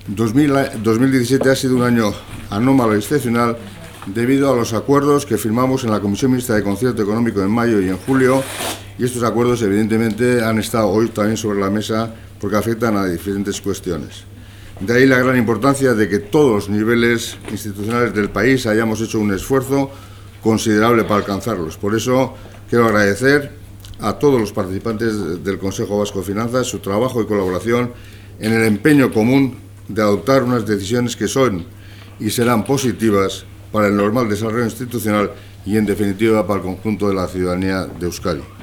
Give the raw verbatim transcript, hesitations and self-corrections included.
dos mil diecisiete ha sido un año anómalo y excepcional debido a los acuerdos que firmamos en la Comisión Mixta de Concierto Económico en mayo y en julio, y estos acuerdos evidentemente han estado hoy también sobre la mesa porque afectan a diferentes cuestiones. De ahí la gran importancia de que todos los niveles institucionales del país hayamos hecho un esfuerzo considerable para alcanzarlos. Por eso quiero agradecer a todos los participantes del Consejo Vasco de Finanzas su trabajo y colaboración en el empeño común de adoptar unas decisiones que son y serán positivas para el normal desarrollo institucional y, en definitiva, para el conjunto de la ciudadanía de Euskadi.